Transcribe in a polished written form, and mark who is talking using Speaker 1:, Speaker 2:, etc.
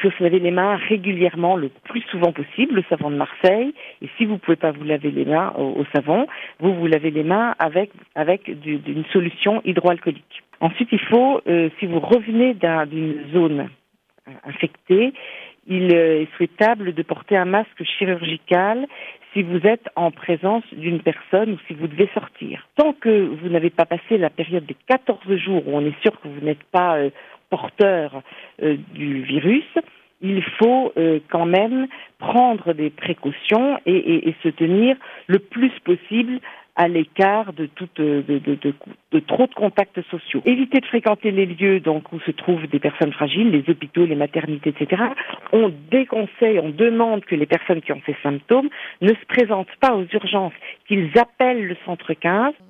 Speaker 1: faut se laver les mains régulièrement, le plus souvent possible, le savon de Marseille. Et si vous ne pouvez pas vous laver les mains au savon, vous lavez les mains avec d'une solution hydroalcoolique. Ensuite, il faut, si vous revenez d'une zone infectée, il est souhaitable de porter un masque chirurgical si vous êtes en présence d'une personne ou si vous devez sortir. Tant que vous n'avez pas passé la période des 14 jours où on est sûr que vous n'êtes pas porteur du virus, il faut quand même prendre des précautions et se tenir le plus possible à l'écart de trop de contacts sociaux. Éviter de fréquenter les lieux donc où se trouvent des personnes fragiles, les hôpitaux, les maternités, etc. On déconseille, on demande que les personnes qui ont ces symptômes ne se présentent pas aux urgences, qu'ils appellent le centre 15.